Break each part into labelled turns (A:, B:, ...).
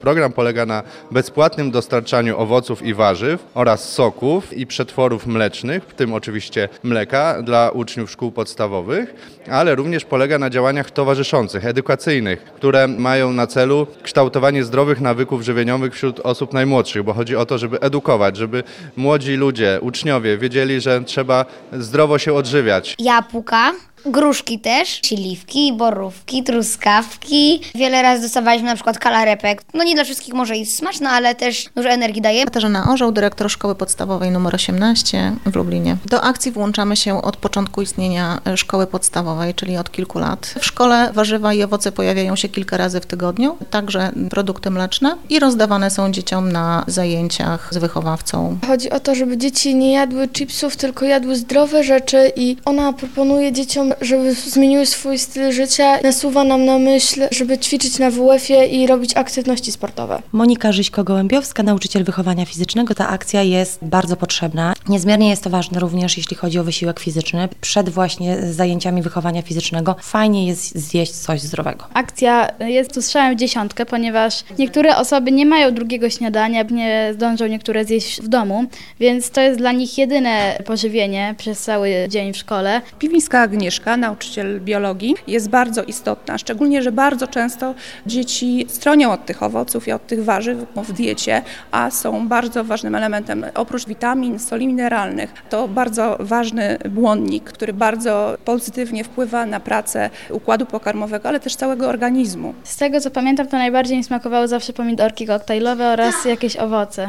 A: Program polega na bezpłatnym dostarczaniu owoców i warzyw oraz soków i przetworów mlecznych, w tym oczywiście mleka dla uczniów szkół podstawowych, ale również polega na działaniach towarzyszących, edukacyjnych, które mają na celu kształtowanie zdrowych nawyków żywieniowych wśród osób najmłodszych, bo chodzi o to, żeby edukować, żeby młodzi ludzie, uczniowie wiedzieli, że trzeba zdrowo się odżywiać.
B: Jabłka, gruszki też, śliwki, borówki, truskawki. Wiele razy dostawaliśmy na przykład kalarepek. No nie dla wszystkich może jest smaczna, ale też dużo energii daje.
C: Katarzyna Orzeł, dyrektor Szkoły Podstawowej nr 18 w Lublinie. Do akcji włączamy się od początku istnienia szkoły podstawowej, czyli od kilku lat. W szkole warzywa i owoce pojawiają się kilka razy w tygodniu, także produkty mleczne i rozdawane są dzieciom na zajęciach z wychowawcą.
D: Chodzi o to, żeby dzieci nie jadły chipsów, tylko jadły zdrowe rzeczy i ona proponuje dzieciom, żeby zmieniły swój styl życia. Nasuwa nam na myśl, żeby ćwiczyć na WF-ie i robić aktywności sportowe.
E: Monika Żyśko-Gołębiowska, nauczyciel wychowania fizycznego. Ta akcja jest bardzo potrzebna. Niezmiernie jest to ważne również, jeśli chodzi o wysiłek fizyczny. Przed właśnie zajęciami wychowania fizycznego fajnie jest zjeść coś zdrowego.
F: Akcja jest tu strzałem w dziesiątkę, ponieważ niektóre osoby nie mają drugiego śniadania, nie zdążą niektóre zjeść w domu, więc to jest dla nich jedyne pożywienie przez cały dzień w szkole.
G: Piwińska Agnieszka, nauczyciel biologii, jest bardzo istotna, szczególnie, że bardzo często dzieci stronią od tych owoców i od tych warzyw w diecie, a są bardzo ważnym elementem. Oprócz witamin, soli mineralnych, to bardzo ważny błonnik, który bardzo pozytywnie wpływa na pracę układu pokarmowego, ale też całego organizmu.
F: Z tego co pamiętam, to najbardziej mi smakowały zawsze pomidorki koktajlowe oraz jakieś owoce.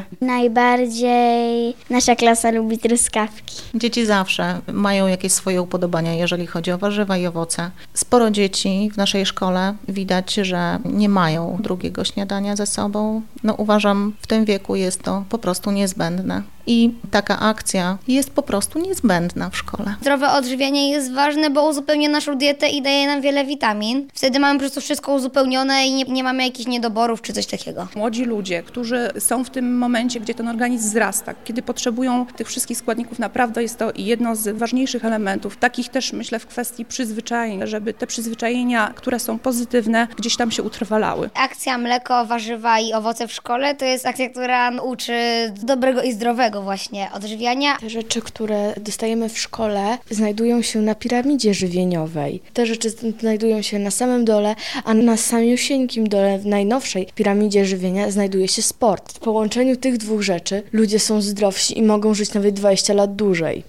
B: Najbardziej nasza klasa lubi truskawki.
C: Dzieci zawsze mają jakieś swoje upodobania, jeżeli chodzi o warzywa i owoce. Sporo dzieci w naszej szkole widać, że nie mają drugiego śniadania ze sobą. Uważam, w tym wieku jest to po prostu niezbędne. I taka akcja jest po prostu niezbędna w szkole.
B: Zdrowe odżywianie jest ważne, bo uzupełnia naszą dietę i daje nam wiele witamin. Wtedy mamy po prostu wszystko uzupełnione i nie mamy jakichś niedoborów czy coś takiego.
G: Młodzi ludzie, którzy są w tym momencie, gdzie ten organizm wzrasta, kiedy potrzebują tych wszystkich składników, naprawdę jest to jedno z ważniejszych elementów. Takich też myślę w kwestii przyzwyczajeń, żeby te przyzwyczajenia, które są pozytywne, gdzieś tam się utrwalały.
B: Akcja mleko, warzywa i owoce w szkole to jest akcja, która uczy dobrego i zdrowego właśnie odżywiania.
D: Te rzeczy, które dostajemy w szkole, znajdują się na piramidzie żywieniowej. Te rzeczy znajdują się na samym dole, a na samiusieńkim dole, w najnowszej piramidzie żywienia, znajduje się sport. W połączeniu tych dwóch rzeczy ludzie są zdrowsi i mogą żyć nawet 20 lat dłużej.